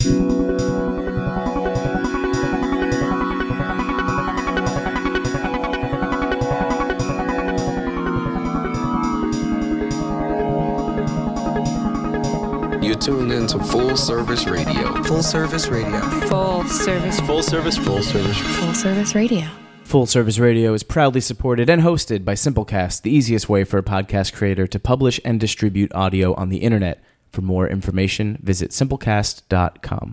You're tuned into Full Service Radio. Full Service Radio. Full Service. Full Service. Full Service. Full Service Radio. Full Service Radio is proudly supported and hosted by Simplecast, the easiest way for a podcast creator to publish and distribute audio on the internet. For more information, visit simplecast.com.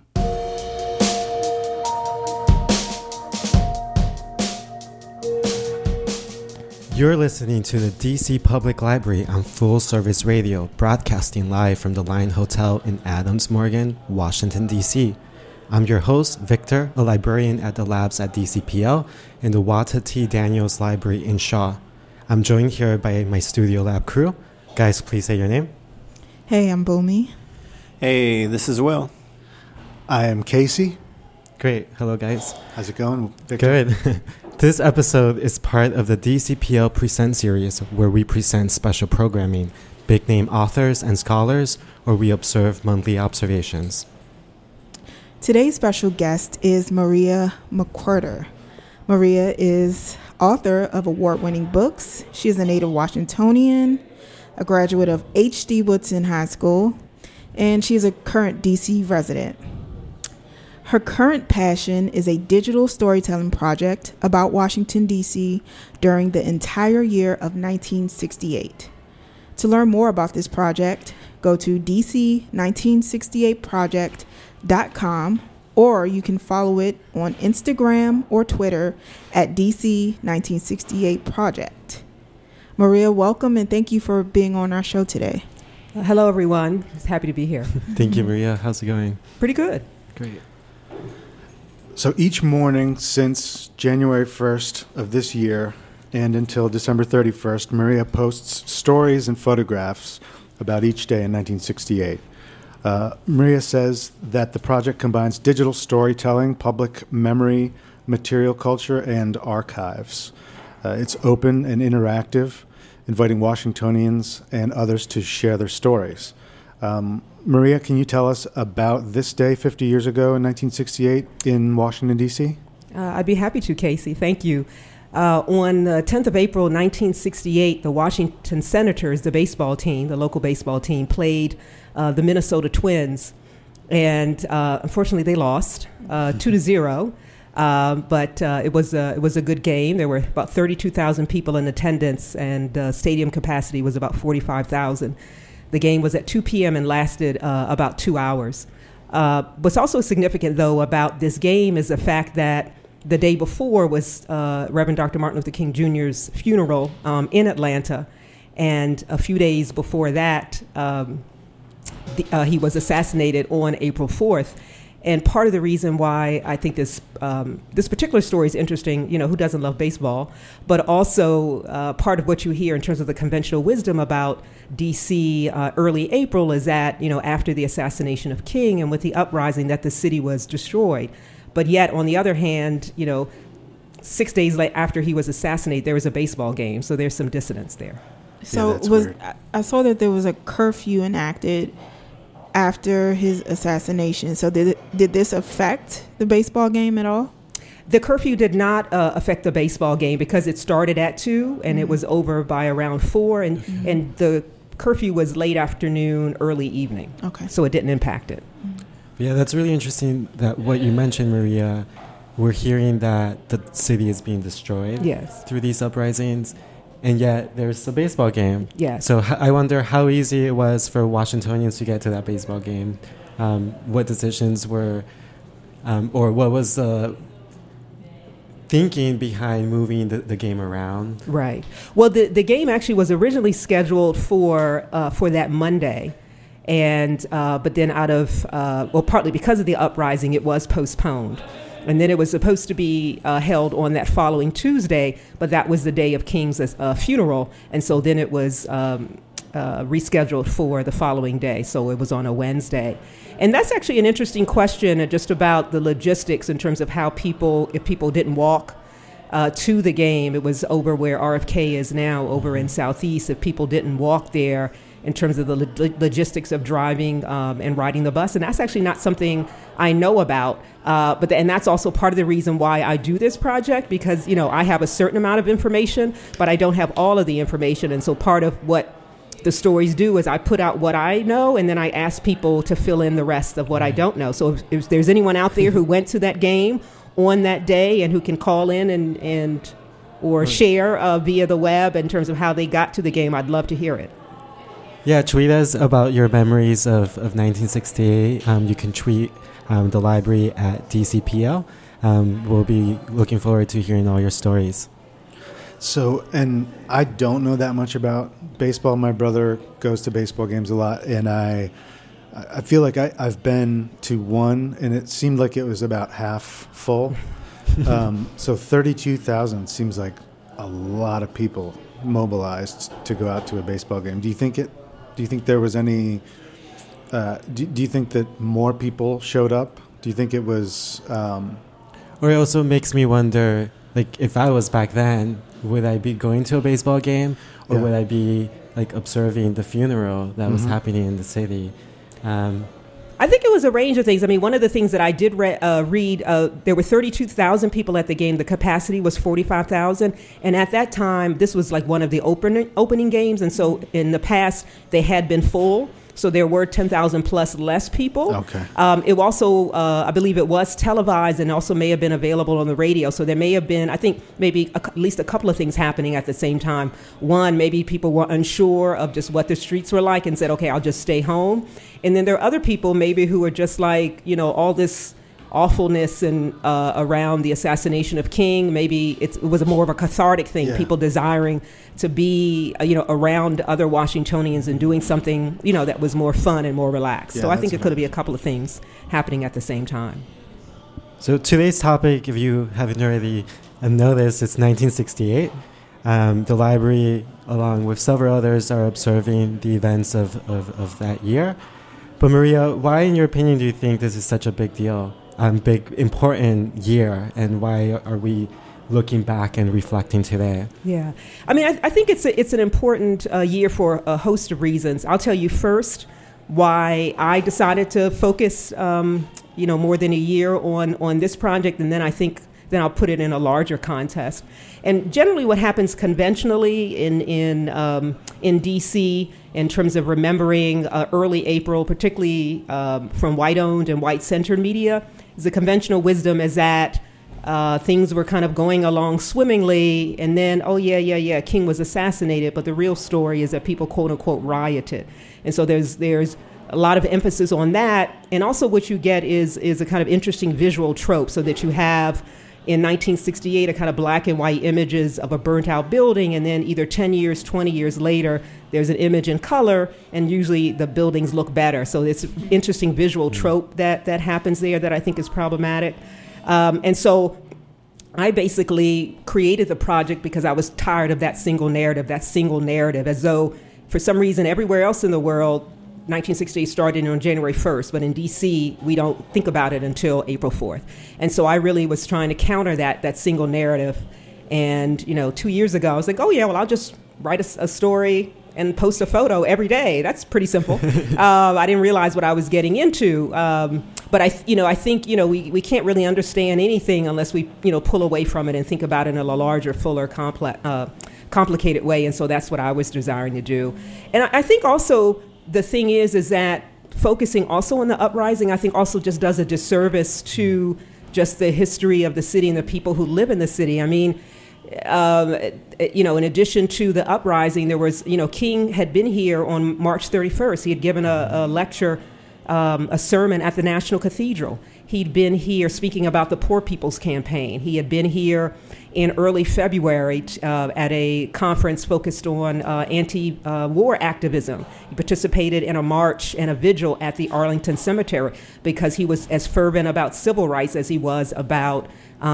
You're listening to the DC Public Library on Full Service Radio, broadcasting live from the Line Hotel in Adams Morgan, Washington, D.C. I'm your host, Victor, a librarian at the labs at DCPL and the Wata T. Daniels Library in Shaw. I'm joined here by my studio lab crew. Guys, please say your name. Hey, I'm Boomy. Hey, this is Will. I am Casey. Great. Hello, guys. How's it going, Victor? Good. This episode is part of the DCPL Present series, where we present special programming, big-name authors and scholars, or we observe monthly observations. Today's special guest is Maria McWhirter. Maria is author of award-winning books. She is a native Washingtonian, a graduate of H.D. Woodson High School, and she is a current DC resident. Her current passion is a digital storytelling project about Washington, D.C. during the entire year of 1968. To learn more about this project, go to dc1968project.com, or you can follow it on Instagram or Twitter at dc1968project. Maria, welcome and thank you for being on our show today. Hello, everyone. Just happy to be here. Thank you, Maria. How's it going? Pretty good. Great. So each morning since January 1st of this year and until December 31st, Maria posts stories and photographs about each day in 1968. Maria says that the project combines digital storytelling, public memory, material culture, and archives. It's open and interactive, inviting Washingtonians and others to share their stories. Maria, can you tell us about this day 50 years ago in 1968 in Washington, D.C.? I'd be happy to, Casey. Thank you. On the 10th of April, 1968, the Washington Senators, the baseball team, the local baseball team, played the Minnesota Twins. And unfortunately, they lost 2-0. But it was a good game. There were about 32,000 people in attendance, and stadium capacity was about 45,000. The game was at 2 p.m. and lasted about 2 hours. What's also significant, though, about this game is the fact that the day before was Reverend Dr. Martin Luther King Jr.'s funeral in Atlanta. And a few days before that, he was assassinated on April 4th. And part of the reason why I think this particular story is interesting, who doesn't love baseball, but also part of what you hear in terms of the conventional wisdom about D.C. Early April is that, after the assassination of King and with the uprising, that the city was destroyed. But yet, on the other hand, 6 days after he was assassinated, there was a baseball game. So there's some dissonance there. So I saw that there was a curfew enacted after his assassination. So did this affect the baseball game at all? The curfew did not affect the baseball game because it started at 2 and it was over by around 4. And the curfew was late afternoon, early evening. Okay. So it didn't impact it. Yeah, that's really interesting that what you mentioned, Maria. We're hearing that the city is being destroyed through these uprisings. And yet there's a baseball game. Yes. So I wonder how easy it was for Washingtonians to get to that baseball game. What decisions were, or what was the thinking behind moving the game around? Right. Well, the game actually was originally scheduled for that Monday. And but then partly because of the uprising, it was postponed. And then it was supposed to be held on that following Tuesday, but that was the day of King's funeral. And so then it was rescheduled for the following day. So it was on a Wednesday. And that's actually an interesting question just about the logistics in terms of how if people didn't walk to the game, it was over where RFK is now, over in Southeast. If people didn't walk there, in terms of the logistics of driving and riding the bus. And that's actually not something I know about. And that's also part of the reason why I do this project, because, I have a certain amount of information, but I don't have all of the information. And so part of what the stories do is I put out what I know, and then I ask people to fill in the rest of what I don't know. So if there's anyone out there who went to that game on that day and who can call in or share via the web in terms of how they got to the game, I'd love to hear it. Yeah, tweet us about your memories of 1968. You can tweet the library at DCPL. We'll be looking forward to hearing all your stories. So, and I don't know that much about baseball. My brother goes to baseball games a lot, and I feel like I've been to one, and it seemed like it was about half full. So 32,000 seems like a lot of people mobilized to go out to a baseball game. Do you think there was any? Do you think that more people showed up? Do you think it was? Or it also makes me wonder, like, if I was back then, would I be going to a baseball game, or would I be like observing the funeral that was happening in the city? I think it was a range of things. I mean, one of the things that I did read, there were 32,000 people at the game. The capacity was 45,000. And at that time, this was like one of the opening games. And so in the past, they had been full. So there were 10,000 plus less people. Okay. It also, I believe it was televised and also may have been available on the radio. So there may have been, I think, maybe at least a couple of things happening at the same time. One, maybe people were unsure of just what the streets were like and said, okay, I'll just stay home. And then there are other people maybe who are just like, all this awfulness and around the assassination of King. Maybe it was more of a cathartic thing, people desiring to be, around other Washingtonians and doing something, that was more fun and more relaxed. So I think it could be a couple of things happening at the same time. So today's topic, if you haven't already noticed, it's 1968. The library, along with several others, are observing the events of that year. But Maria, why, in your opinion, do you think this is such a big deal? Big, important year, and why are we looking back and reflecting today? Yeah, I mean, I think it's an important year for a host of reasons. I'll tell you first why I decided to focus, more than a year on this project, and then then I'll put it in a larger context. And generally, what happens conventionally in DC in terms of remembering early April, particularly from white-owned and white-centered media, is the conventional wisdom is that things were kind of going along swimmingly, and then, King was assassinated, but the real story is that people, quote-unquote, rioted. And so there's a lot of emphasis on that, and also what you get is a kind of interesting visual trope, so that you have, in 1968, a kind of black and white images of a burnt-out building, and then either 10 years, 20 years later, there's an image in color, and usually the buildings look better. So it's an interesting visual trope that happens there that I think is problematic. And so I basically created the project because I was tired of that single narrative, as though for some reason everywhere else in the world, 1968 started on January 1st, but in D.C., we don't think about it until April 4th. And so I really was trying to counter that single narrative. And, 2 years ago, I was like, I'll just write a story and post a photo every day. That's pretty simple. I didn't realize what I was getting into. But I think, we can't really understand anything unless we, pull away from it and think about it in a larger, fuller, complicated way. And so that's what I was desiring to do. And I think also the thing is that focusing also on the uprising, I think also just does a disservice to just the history of the city and the people who live in the city. I mean, in addition to the uprising, there was, King had been here on March 31st. He had given a lecture, a sermon at the National Cathedral. He'd been here speaking about the Poor People's Campaign. He had been here in early February at a conference focused on anti-war activism. He participated in a march and a vigil at the Arlington Cemetery because he was as fervent about civil rights as he was about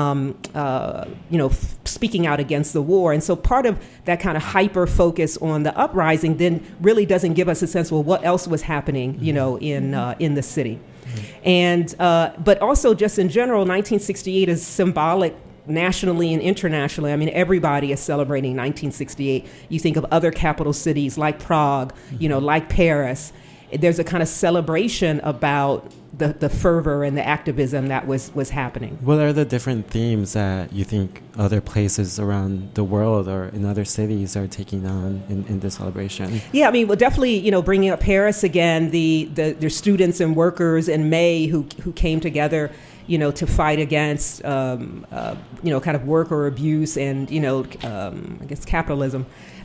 speaking out against the war. And so part of that kind of hyper focus on the uprising then really doesn't give us a sense of what else was happening, in the city. And but also just in general, 1968 is symbolic nationally and internationally. I mean, everybody is celebrating 1968. You think of other capital cities like Prague, like Paris. There's a kind of celebration about the fervor and the activism that was happening. What are the different themes that you think other places around the world or in other cities are taking on in this celebration? Yeah, I mean, well, definitely, bringing up Paris again, their students and workers in May who came together, to fight against, kind of worker abuse and, I guess capitalism.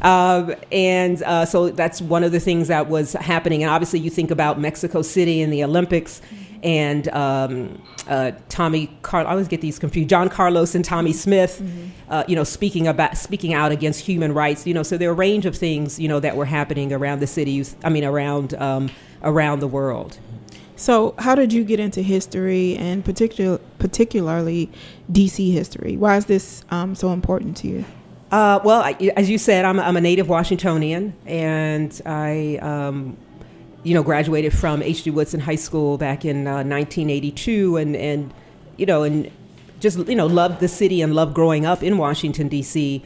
So that's one of the things that was happening. And obviously you think about Mexico City and the Olympics and Tommy I always get these confused. John Carlos and Tommy Smith, speaking out against human rights. So there are a range of things that were happening around the city. Around the world. So, how did you get into history and particularly DC history? Why is this so important to you? As you said, I'm a native Washingtonian, and I graduated from H.G. Woodson High School back in 1982, and just loved the city and loved growing up in Washington D.C.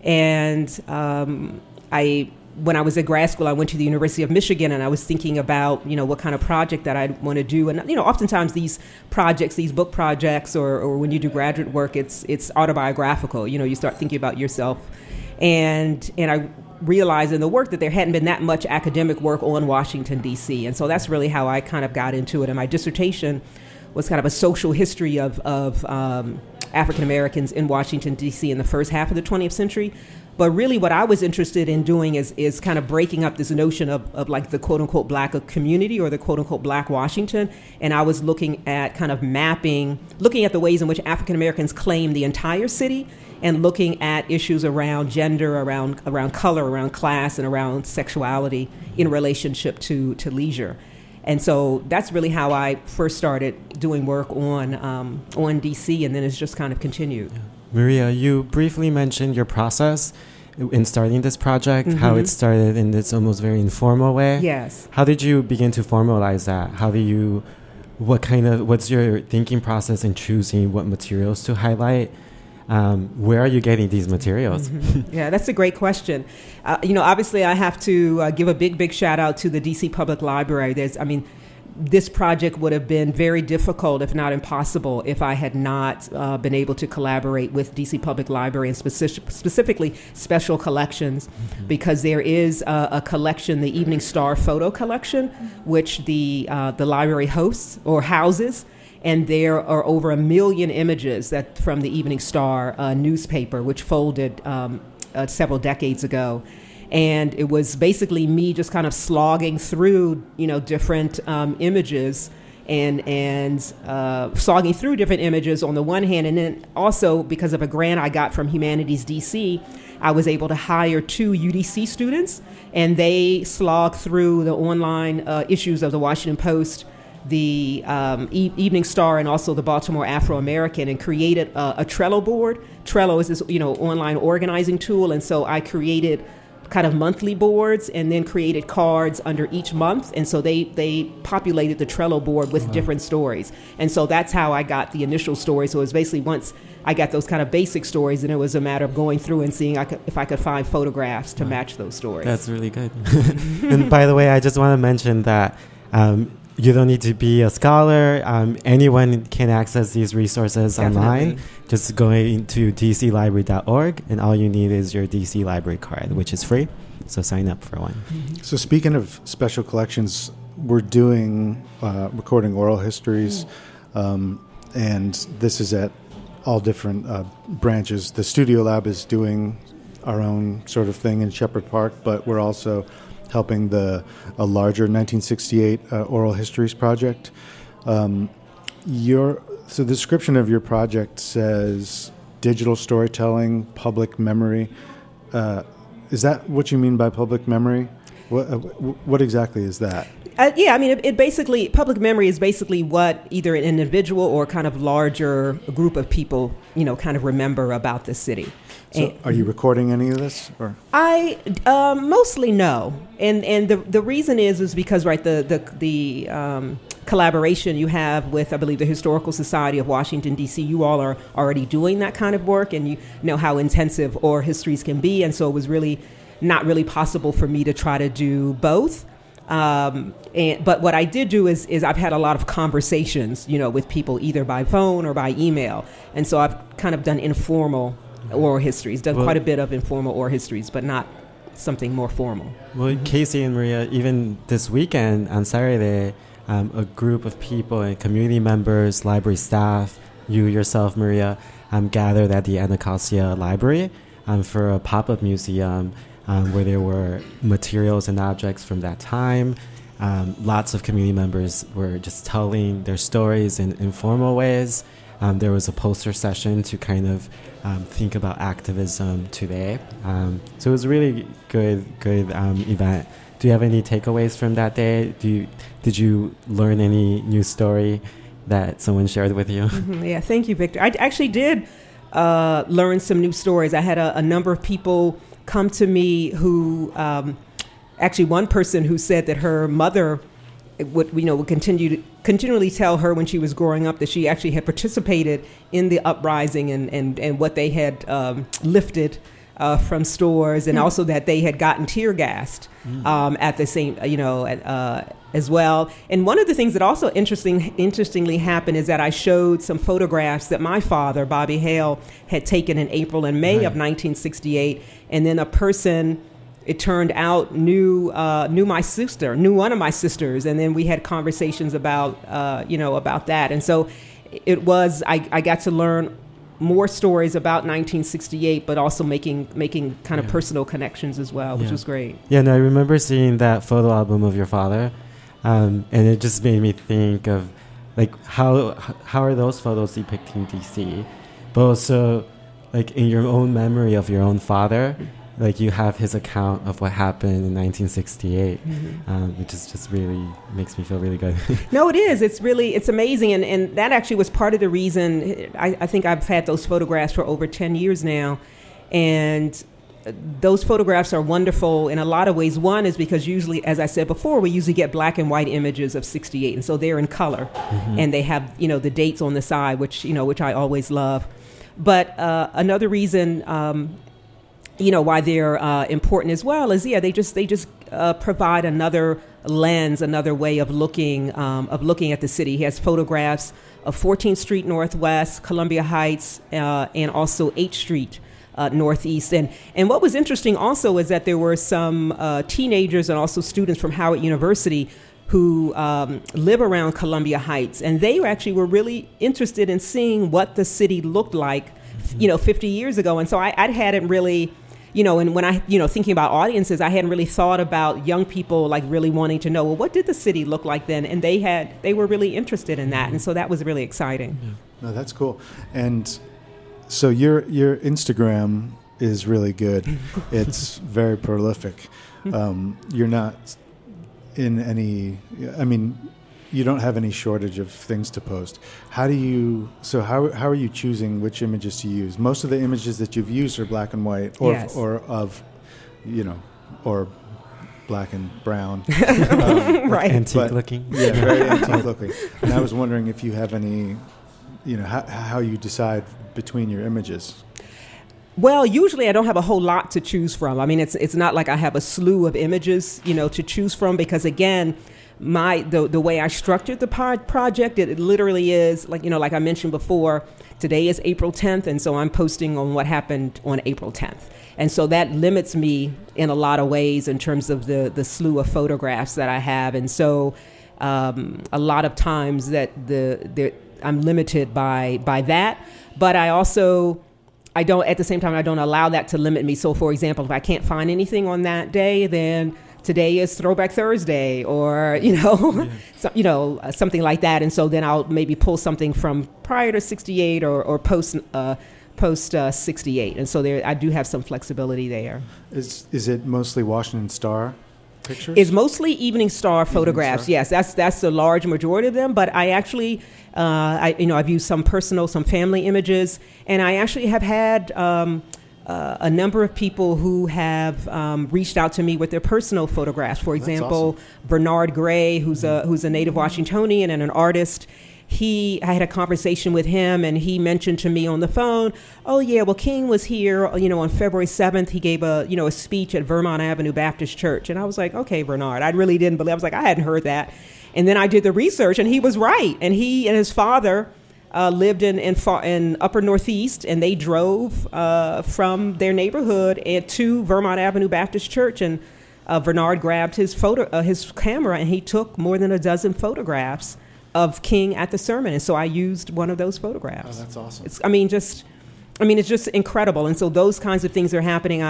And when I was at grad school, I went to the University of Michigan, and I was thinking about what kind of project that I'd want to do. And oftentimes these projects, these book projects, or when you do graduate work, it's autobiographical. You start thinking about yourself, and I realized in the work that there hadn't been that much academic work on Washington, D.C. And so that's really how I kind of got into it. And my dissertation was kind of a social history of African Americans in Washington, D.C. in the first half of the 20th century. But really what I was interested in doing is kind of breaking up this notion of like the quote-unquote black community or the quote-unquote black Washington. And I was looking at kind of looking at the ways in which African Americans claim the entire city, and looking at issues around gender, around color, around class, and around sexuality in relationship to leisure. And so that's really how I first started doing work on DC, and then it's just kind of continued. Yeah. Maria, you briefly mentioned your process in starting this project, how it started in this almost very informal way. Yes. How did you begin to formalize that? What's your thinking process in choosing what materials to highlight? Where are you getting these materials? Yeah, that's a great question. Obviously I have to give a big shout out to the DC Public Library. This project would have been very difficult, if not impossible, if I had not been able to collaborate with DC Public Library and specifically Special Collections, because there is a collection, the Evening Star Photo Collection, which the library hosts or houses, and there are over 1 million images that from the Evening Star newspaper, which folded several decades ago. And it was basically me just kind of slogging through, different images and slogging through different images on the one hand. And then also because of a grant I got from Humanities DC, I was able to hire 2 UDC students, and they slogged through the online issues of the Washington Post, the Evening Star, and also the Baltimore Afro-American, and created a Trello board. Trello is this, online organizing tool. And so I created kind of monthly boards and then created cards under each month. And so they populated the Trello board with different stories. And so that's how I got the initial story. So it was basically once I got those kind of basic stories, and it was a matter of going through and seeing if I could find photographs to match those stories. That's really good. And by the way, I just want to mention that you don't need to be a scholar. Anyone can access these resources online. Just going to dclibrary.org, and all you need is your DC Library card, which is free. So sign up for one. So speaking of Special Collections, we're doing recording oral histories, and this is at all different branches. The Studio Lab is doing our own sort of thing in Shepherd Park, but we're also helping a larger 1968 oral histories project. So the description of your project says digital storytelling, public memory. Is that what you mean by public memory? What exactly is that? It basically, public memory is basically what either an individual or kind of larger group of people, kind of remember about the city. So are you recording any of this? Or? I mostly no, and the reason is because the collaboration you have with, I believe, the Historical Society of Washington, D.C. You all are already doing that kind of work, and you know how intensive oral histories can be. And so it was really not really possible for me to try to do both. But what I did do is I've had a lot of conversations, with people either by phone or by email. And so I've kind of done informal oral histories, done quite a bit of informal oral histories, but not something more formal. Well, Casey and Maria, even this weekend on Saturday, a group of people and community members, library staff, you yourself, Maria, gathered at the Anacostia Library for a pop-up museum where there were materials and objects from that time. Lots of community members were just telling their stories in informal ways. There was a poster session to kind of think about activism today. So it was a really good event. Do you have any takeaways from that day? Did you learn any new story that someone shared with you? Mm-hmm. Yeah, thank you, Victor. I actually did learn some new stories. I had a number of people come to me who, actually one person who said that her mother would continually tell her when she was growing up that she actually had participated in the uprising and what they had lifted from stores, and also that they had gotten tear gassed at the same, as well. And one of the things that also interestingly happened is that I showed some photographs that my father, Bobby Hale, had taken in April and May of 1968, and then a person, it turned out, knew one of my sisters, and then we had conversations about about that. And so it was I got to learn more stories about 1968, but also making kind of personal connections as well, which was great. Yeah, no, I remember seeing that photo album of your father, and it just made me think of like how are those photos depicting DC, but also like in your own memory of your own father. Like you have his account of what happened in 1968, which is just really makes me feel really good. No, it is. It's amazing. And that actually was part of the reason I think I've had those photographs for over 10 years now. And those photographs are wonderful in a lot of ways. One is because usually, as I said before, we usually get black and white images of 68. And so they're in color and they have, the dates on the side, which I always love. But another reason, why they're important as well is, they just provide another lens, another way of looking at the city. He has photographs of 14th Street Northwest, Columbia Heights, and also 8th Street Northeast. And what was interesting also is that there were some teenagers and also students from Howard University who live around Columbia Heights, and they actually were really interested in seeing what the city looked like, 50 years ago. And so I hadn't really, and when I, thinking about audiences, I hadn't really thought about young people like really wanting to know, well, what did the city look like then? And they were really interested in that. And so that was really exciting. Yeah. No, that's cool. And so your Instagram is really good. It's very prolific. You're not in any, you don't have any shortage of things to post. How are you choosing which images to use? Most of the images that you've used are black and white, or black and brown. Right. Antique looking. Yeah, very antique looking. And I was wondering if you have any, how you decide between your images. Well, usually I don't have a whole lot to choose from. It's not like I have a slew of images, to choose from, because again, the way I structured the project, it literally is like I mentioned before, today is April 10th, and so I'm posting on what happened on April 10th. And so that limits me in a lot of ways in terms of the slew of photographs that I have. And so a lot of times that I'm limited by that, but I don't, at the same time, I don't allow that to limit me. So for example, if I can't find anything on that day, then today is Throwback Thursday, or something like that, and so then I'll maybe pull something from prior to 68 or post 68, and so I do have some flexibility there. Is it mostly Washington Star pictures? It's mostly Evening Star photographs. Yes, that's the large majority of them. But I actually, I've used some personal, some family images, and I actually have had a number of people who have reached out to me with their personal photographs. For example, Bernard Gray, who's a native Washingtonian and an artist. I had a conversation with him, and he mentioned to me on the phone, oh yeah, well, King was here, on February 7th. He gave a speech at Vermont Avenue Baptist Church. And I was like, okay, Bernard, I really didn't believe. I was like, I hadn't heard that. And then I did the research, and he was right. And he and his father lived in Upper Northeast, and they drove from their neighborhood to Vermont Avenue Baptist Church. And Bernard grabbed his camera, and he took more than a dozen photographs of King at the sermon. And so I used one of those photographs. Oh, that's awesome. It's just incredible. And so those kinds of things are happening.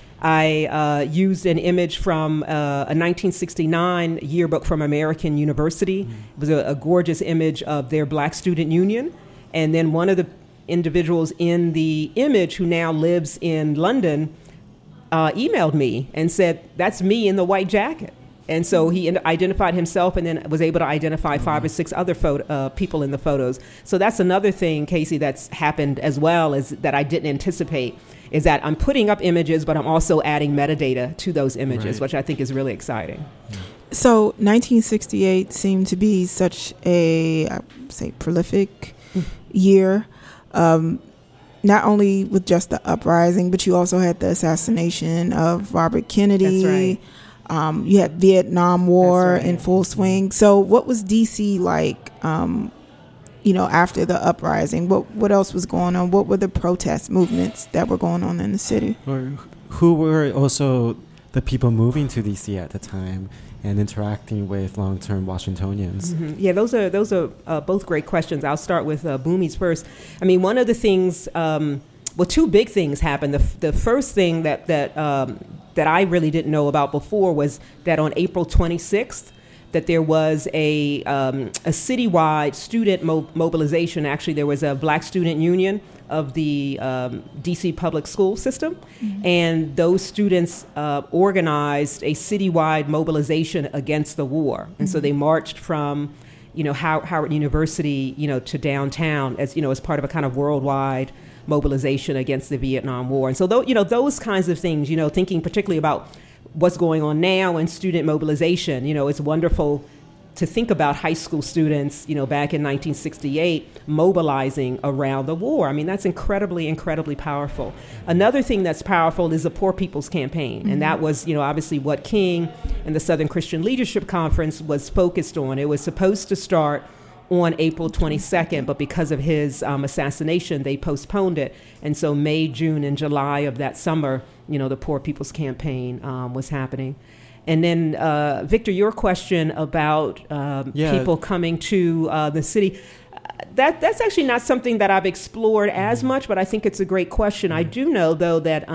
I used an image from a 1969 yearbook from American University. It was a gorgeous image of their Black Student Union. And then one of the individuals in the image, who now lives in London, emailed me and said, that's me in the white jacket. And so he identified himself, and then was able to identify 5 or 6 other people in the photos. So that's another thing, Casey, that's happened as well, is that I didn't anticipate, is that I'm putting up images, but I'm also adding metadata to those images, which I think is really exciting. So 1968 seemed to be such a, I would say, prolific year, not only with just the uprising, but you also had the assassination of Robert Kennedy. That's right. You had Vietnam War in full swing. So what was D.C. like, after the uprising? What else was going on? What were the protest movements that were going on in the city? Or who were also the people moving to D.C. at the time and interacting with long-term Washingtonians? Mm-hmm. Yeah, those are both great questions. I'll start with Boomy's first. I mean, one of the things, two big things happened. The first thing that I really didn't know about before was that on April 26th, that there was a citywide student mobilization. Actually, there was a Black Student Union of the D.C. public school system, and those students organized a citywide mobilization against the war. And so they marched from, Howard University, to downtown as part of a kind of worldwide mobilization against the Vietnam War. And so, those kinds of things, thinking particularly about what's going on now in student mobilization, it's wonderful to think about high school students, back in 1968, mobilizing around the war. I mean, that's incredibly, incredibly powerful. Another thing that's powerful is the Poor People's Campaign. And that was, obviously what King and the Southern Christian Leadership Conference was focused on. It was supposed to start on April 22nd, but because of his assassination, they postponed it. And so May, June, and July of that summer, the Poor People's Campaign was happening. And then, Victor, your question about people coming to the city, that's actually not something that I've explored as much, but I think it's a great question. I do know, though, that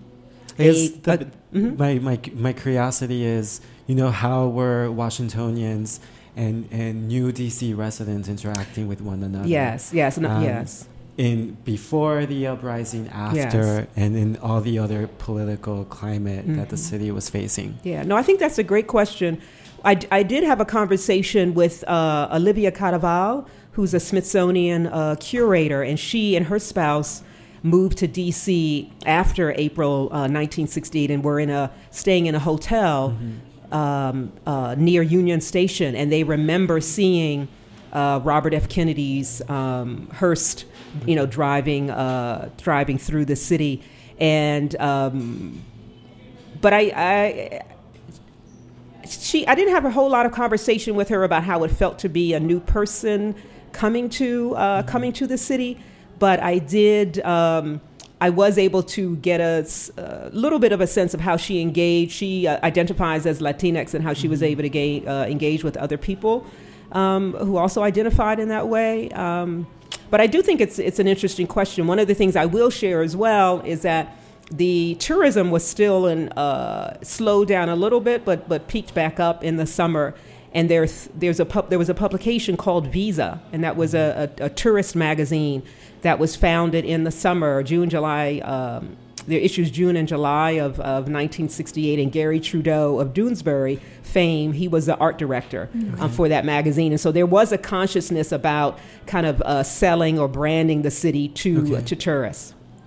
my curiosity is, how were Washingtonians and new DC residents interacting with one another? Yes. In before the uprising, after, and in all the other political climate that the city was facing. Yeah, no, I think that's a great question. I did have a conversation with Olivia Cadaval, who's a Smithsonian curator, and she and her spouse moved to D.C. after April 1968 and were staying in a hotel near Union Station, and they remember seeing Robert F. Kennedy's hearse, driving through the city, and but I didn't have a whole lot of conversation with her about how it felt to be a new person coming to the city, but I did. I was able to get a little bit of a sense of how she engaged. She identifies as Latinx, and how she was able to engage with other people who also identified in that way. But I do think it's an interesting question. One of the things I will share as well is that the tourism was still slowed down a little bit, but peaked back up in the summer. And there was a publication called Visa, and that was a tourist magazine that was founded in the summer, July. Their issues June and July of 1968, and Gary Trudeau of Doonesbury fame, he was the art director for that magazine. And so there was a consciousness about kind of selling or branding the city to tourists. Got it.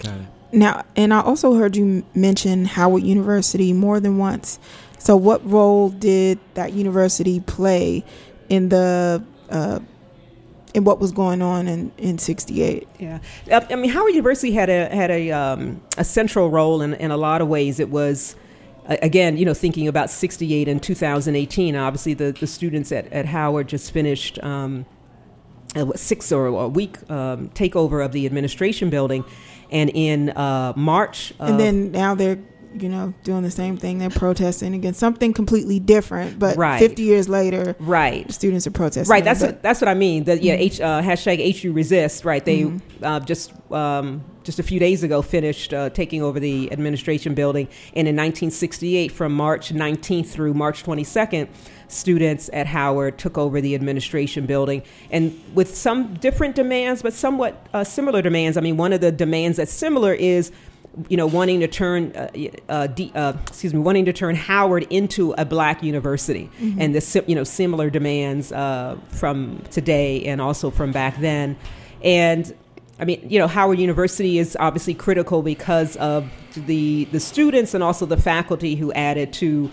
Now, and I also heard you mention Howard University more than once. So what role did that university play in the in what was going on in 68? Yeah, I mean, Howard University had a central role in a lot of ways. It was, again, thinking about 68 and 2018. Obviously, the students at Howard just finished a week takeover of the administration building, and in March, and then now they're doing the same thing. They're protesting against something completely different, but 50 years later, students are protesting. Right, that's what I mean. Hashtag HU Resist. Right, they just a few days ago finished taking over the administration building, and in 1968, from March 19th through March 22nd, students at Howard took over the administration building, and with some different demands, but somewhat similar demands. I mean, one of the demands that's similar is wanting to turn Howard into a black university, and the similar demands from today and also from back then. And I mean, Howard University is obviously critical because of the students and also the faculty who added to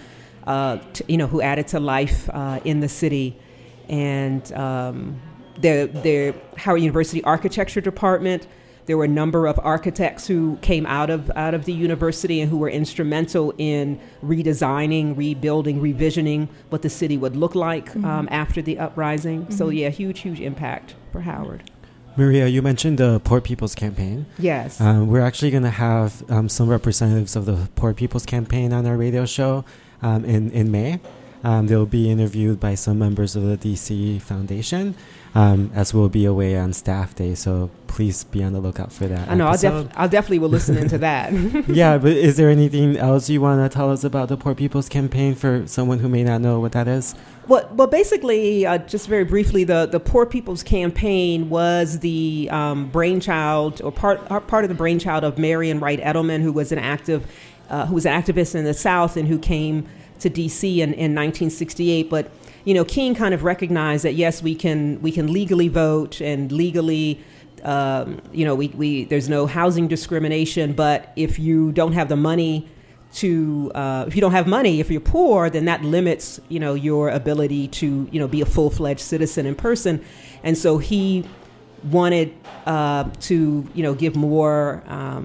life in the city. And the Howard University Architecture Department. There were a number of architects who came out of the university and who were instrumental in redesigning, rebuilding, revisioning what the city would look like after the uprising. So yeah, huge impact for Howard. Maria, you mentioned the Poor People's Campaign. Yes. We're actually going to have some representatives of the Poor People's Campaign on our radio show in May. They'll be interviewed by some members of the DC Foundation, as we'll be away on staff day. So please be on the lookout for that. I know. I'll definitely will listen into that. Yeah, but is there anything else you want to tell us about the Poor People's Campaign for someone who may not know what that is? Well, basically, just very briefly, the Poor People's Campaign was the brainchild or part of the brainchild of Marion Wright Edelman, who was an activist in the South and who came to DC in 1968. But King kind of recognized that yes, we can legally vote and legally there's no housing discrimination, but if you don't have the money if you're poor, then that limits your ability to be a full-fledged citizen in person. And so he wanted to give more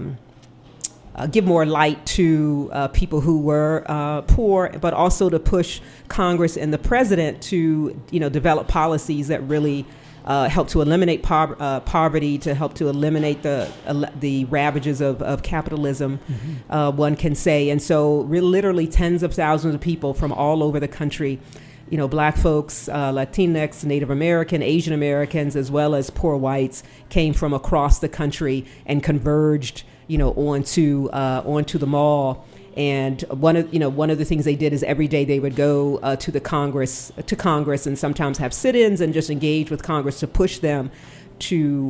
light to people who were poor, but also to push Congress and the president to develop policies that really help to eliminate poverty, to help to eliminate the ravages of capitalism, one can say. And so literally tens of thousands of people from all over the country, black folks, Latinx, Native American, Asian Americans, as well as poor whites, came from across the country and converged onto the mall. And one of the things they did is every day they would go to Congress and sometimes have sit-ins and just engage with Congress to push them to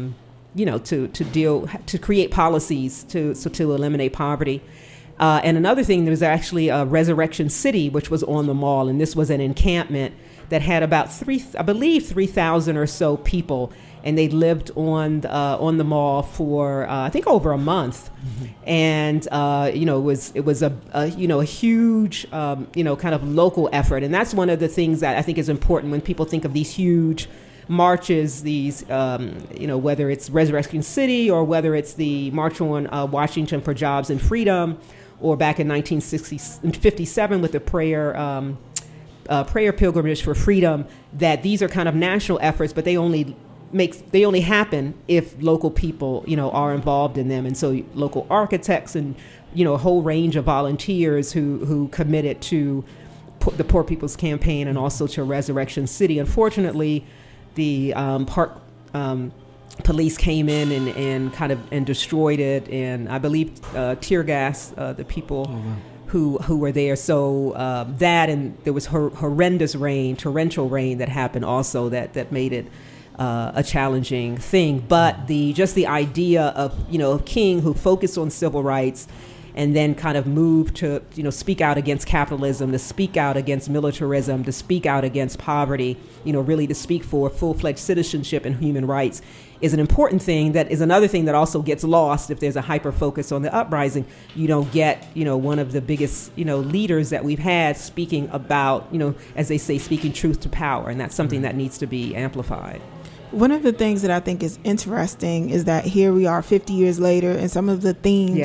create policies to eliminate poverty. And another thing, there was actually a Resurrection City, which was on the mall, and this was an encampment that had about 3,000 or so people. And they lived on the mall for I think over a month, and it was a huge kind of local effort, and that's one of the things that I think is important when people think of these huge marches, these whether it's Resurrection City or whether it's the March on Washington for Jobs and Freedom, or back in 1957 with the prayer pilgrimage for freedom. That these are kind of national efforts, but they only happen if local people, are involved in them. And so local architects and, a whole range of volunteers who committed to the Poor People's Campaign and also to Resurrection City. Unfortunately, the park police came in and destroyed it, and I believe tear gas the people who were there. So that, and there was horrendous rain, torrential rain that happened also that made it a challenging thing. But the idea of King, who focused on civil rights and then kind of move to, speak out against capitalism, to speak out against militarism, to speak out against poverty, really to speak for full-fledged citizenship and human rights is an important thing. That is another thing that also gets lost if there's a hyper focus on the uprising. You don't get, one of the biggest, leaders that we've had speaking about, as they say, speaking truth to power. And that's something that needs to be amplified. One of the things that I think is interesting is that here we are 50 years later, and some of the themes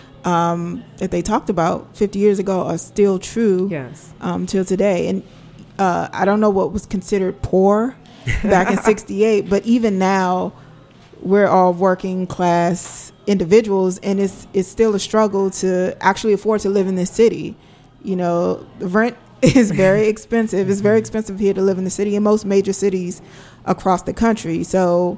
that they talked about 50 years ago are still true till today. And I don't know what was considered poor back in 68, but even now we're all working class individuals, and it's still a struggle to actually afford to live in this city. The rent is very expensive. It's very expensive here to live in the city, in most major cities across the country. So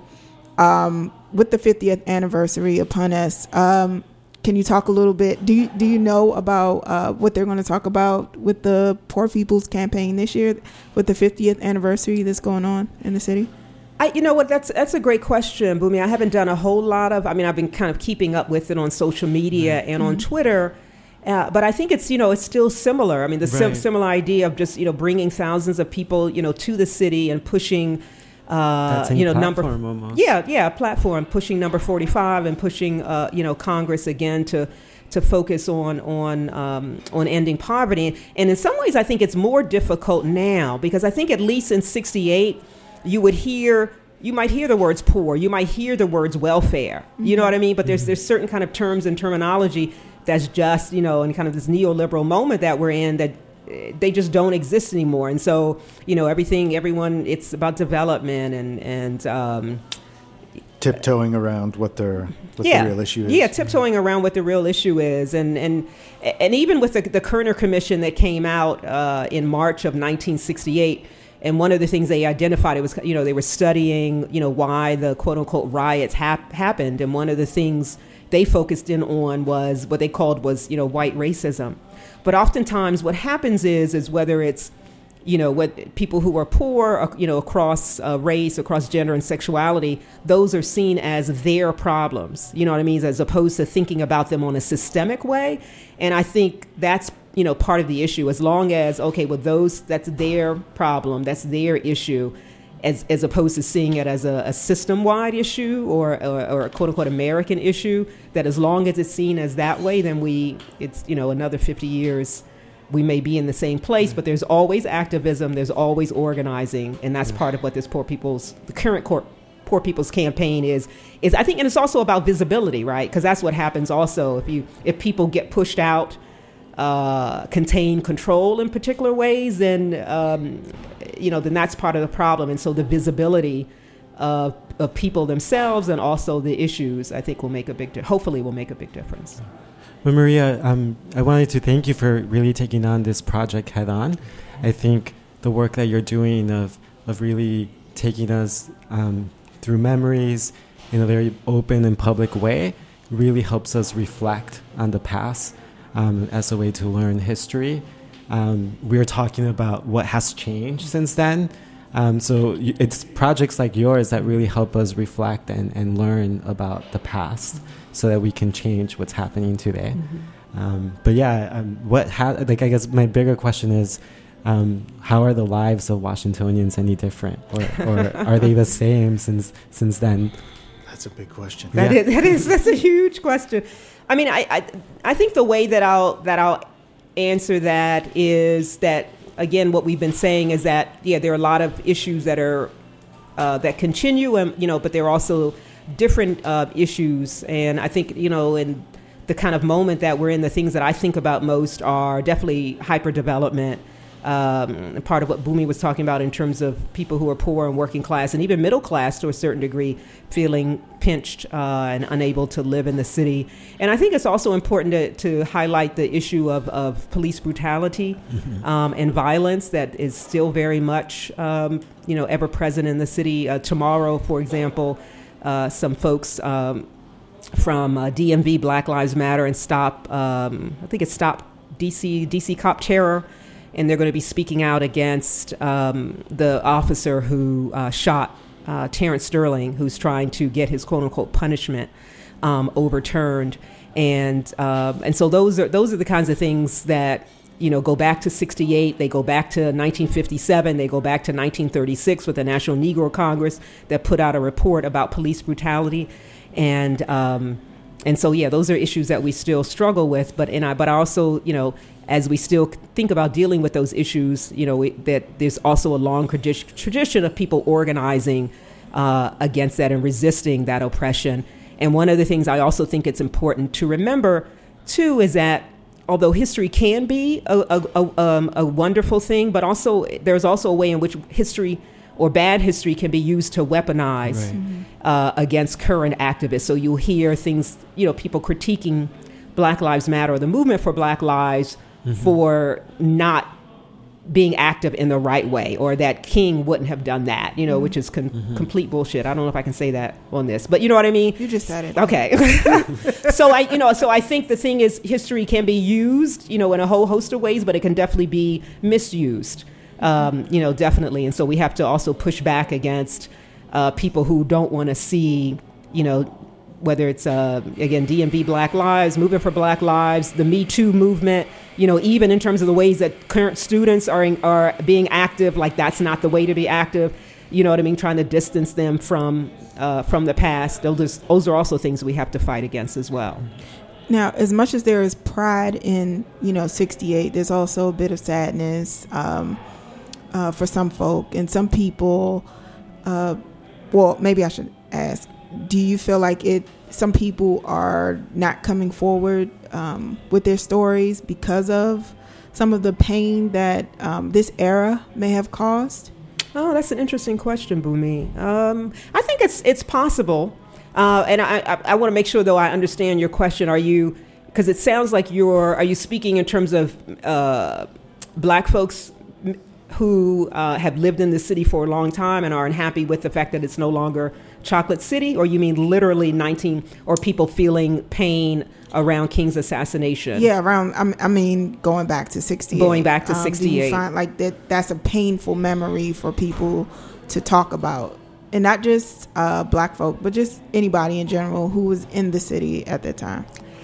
with the 50th anniversary upon us, can you talk a little bit? Do you know about what they're going to talk about with the Poor People's Campaign this year, with the 50th anniversary that's going on in the city? You know what? That's a great question, Bumi. I haven't done a whole lot of. I've been kind of keeping up with it on social media and on Twitter, but I think it's it's still similar. Similar idea of just bringing thousands of people to the city and pushing. Platform almost. Platform, pushing number 45 and pushing Congress again to focus on ending poverty. And in some ways I think it's more difficult now, because I think at least in 68 you might hear the words poor, you might hear the words welfare, you know what I mean? But there's certain kind of terms and terminology that's just, in kind of this neoliberal moment that we're in, that they just don't exist anymore. And so, everyone, it's about development and tiptoeing around what the real issue is. Yeah, tiptoeing around what the real issue is. And even with the Kerner Commission that came out in March of 1968, and one of the things they identified, it was, they were studying, why the quote unquote riots happened. And one of the things they focused in on was what they called white racism. But oftentimes what happens is whether it's, what people who are poor, across race, across gender and sexuality, those are seen as their problems, you know what I mean, as opposed to thinking about them on a systemic way. And I think that's, part of the issue. As long as, that's their problem, that's their issue, as opposed to seeing it as a system-wide issue or a quote-unquote American issue, that as long as it's seen as that way, then it's another 50 years, we may be in the same place, but there's always activism, there's always organizing, and that's part of what the current Poor People's Campaign is I think, and it's also about visibility, right? Because that's what happens also if people get pushed out, contain control in particular ways, then then that's part of the problem. And so the visibility of people themselves and also the issues, I think, hopefully will make a big difference. Well, Maria, I wanted to thank you for really taking on this project head on. I think the work that you're doing of really taking us through memories in a very open and public way really helps us reflect on the past as a way to learn history. We're talking about what has changed since then. So it's projects like yours that really help us reflect and learn about the past so that we can change what's happening today. I guess my bigger question is, how are the lives of Washingtonians any different, or are they the same since then? That's a big question. That's a huge question. I think the way that I'll answer that is that, again, what we've been saying is that there are a lot of issues that are that continue, and but there are also different issues. And I think in the kind of moment that we're in, the things that I think about most are definitely hyperdevelopment. Part of what Bumi was talking about in terms of people who are poor and working class and even middle class to a certain degree feeling pinched and unable to live in the city. And I think it's also important to highlight the issue of police brutality and violence that is still very much ever present in the city. Tomorrow, for example, some folks from DMV, Black Lives Matter, and Stop DC Cop Terror, and they're going to be speaking out against the officer who shot Terrence Sterling, who's trying to get his quote-unquote punishment. overturned. And so those are the kinds of things that, go back to 68, they go back to 1957, they go back to 1936 with the National Negro Congress that put out a report about police brutality. And so, those are issues that we still struggle with. But I also, as we still think about dealing with those issues, that there's also a long tradition of people organizing against that and resisting that oppression. And one of the things I also think it's important to remember, too, is that although history can be a wonderful thing, but also there's also a way in which history or bad history can be used to weaponize against current activists. So you'll hear things, people critiquing Black Lives Matter or the movement for Black Lives for not being active in the right way, or that King wouldn't have done that, which is complete bullshit. I don't know if I can say that on this, but you know what I mean? You just said it. Okay. So I think the thing is history can be used, in a whole host of ways, but it can definitely be misused, definitely. And so we have to also push back against people who don't want to see, whether it's, again, DMV Black Lives, Movement for Black Lives, the Me Too movement, even in terms of the ways that current students are being active, like that's not the way to be active, trying to distance them from the past. Those are also things we have to fight against as well. Now, as much as there is pride in, 68, there's also a bit of sadness for some folk and some people. Maybe I should ask, do you feel like some people are not coming forward with their stories because of some of the pain that this era may have caused? Oh, that's an interesting question, Bumi. I think it's possible. And I want to make sure, though, I understand your question. Because it sounds like are you speaking in terms of Black folks who have lived in the city for a long time and are unhappy with the fact that it's no longer Chocolate City? Or you mean literally or people feeling pain around King's assassination? Yeah, going back to 68. Going back to 68. Do you find like that's a painful memory for people to talk about? And not just Black folk, but just anybody in general who was in the city at that time.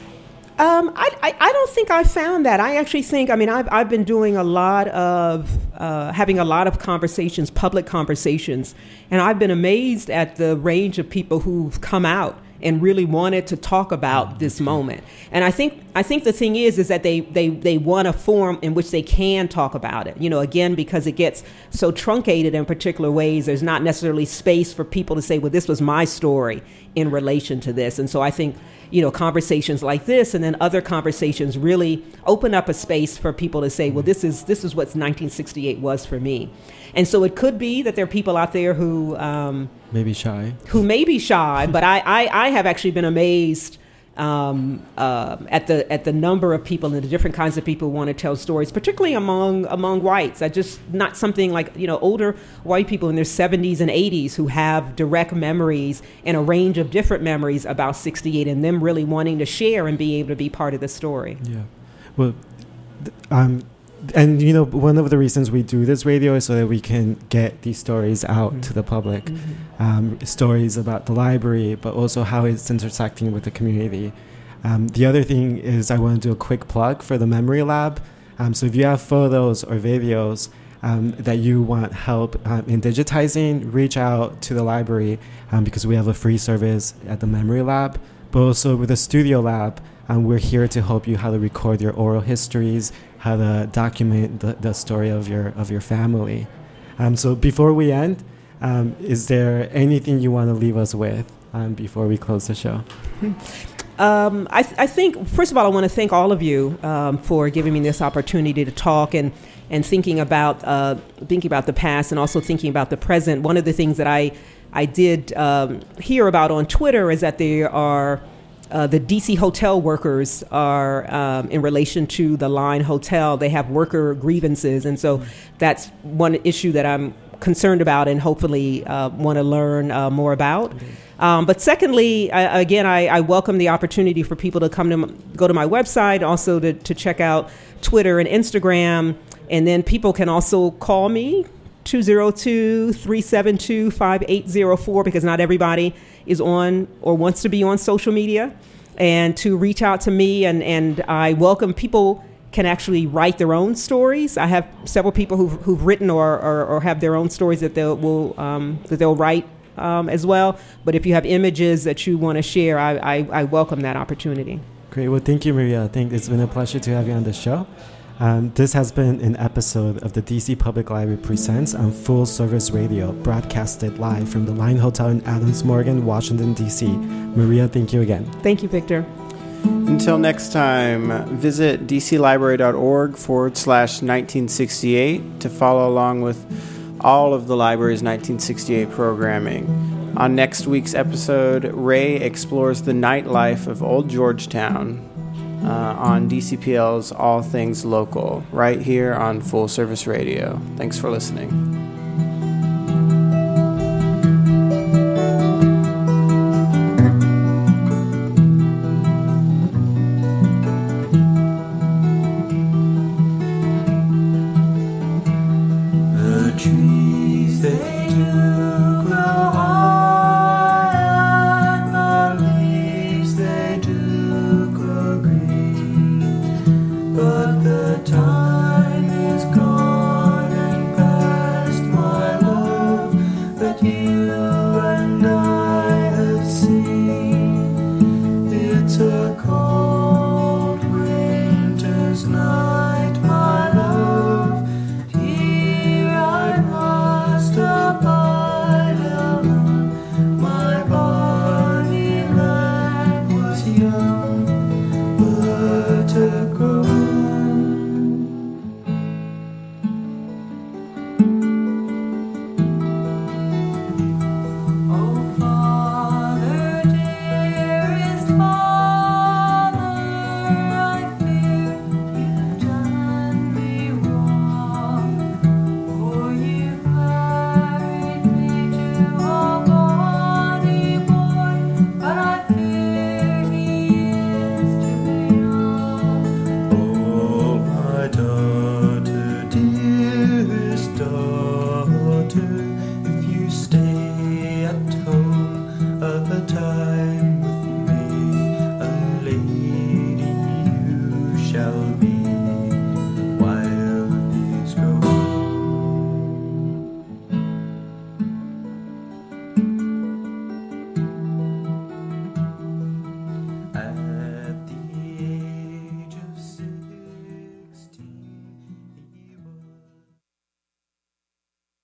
I don't think I found that. I actually think, I've been doing a lot of, having a lot of conversations, public conversations, and I've been amazed at the range of people who've come out and really wanted to talk about this moment. And I think the thing is that they want a forum in which they can talk about it. Again, because it gets so truncated in particular ways, there's not necessarily space for people to say, well, this was my story in relation to this. And so I think, conversations like this and then other conversations really open up a space for people to say, well, this is what 1968 was for me. And so it could be that there are people out there who may be shy, but I have actually been amazed at the number of people and the different kinds of people who want to tell stories, particularly among whites. I just not something like older white people in their 70s and 80s who have direct memories and a range of different memories about 68, and them really wanting to share and be able to be part of the story. Yeah, well, and one of the reasons we do this radio is so that we can get these stories out to the public, stories about the library, but also how it's intersecting with the community. The other thing is I want to do a quick plug for the Memory Lab. So if you have photos or videos that you want help in digitizing, reach out to the library because we have a free service at the Memory Lab. But also with the Studio Lab, we're here to help you how to record your oral histories, how to document the story of your family. So before we end, is there anything you want to leave us with before we close the show? I think, first of all, I want to thank all of you for giving me this opportunity to talk and thinking about the past and also thinking about the present. One of the things that I did hear about on Twitter is that there are the DC hotel workers are, in relation to the Line Hotel, they have worker grievances. And so that's one issue that I'm concerned about and hopefully want to learn more about. But secondly, I welcome the opportunity for people to go to my website, also to check out Twitter and Instagram. And then people can also call me 202-372-5804, because not everybody is on or wants to be on social media, and to reach out to me. And I welcome people can actually write their own stories. I have several people who've written or have their own stories that they'll write as well. But if you have images that you want to share, I welcome that opportunity. Great. Well, thank you, Maria. I think it's been a pleasure to have you on the show. This has been an episode of the DC Public Library Presents on Full Service Radio, broadcasted live from the Line Hotel in Adams Morgan, Washington, D.C. Maria, thank you again. Thank you, Victor. Until next time, visit dclibrary.org/1968 to follow along with all of the library's 1968 programming. On next week's episode, Ray explores the nightlife of Old Georgetown on DCPL's All Things Local, right here on Full Service Radio. Thanks for listening.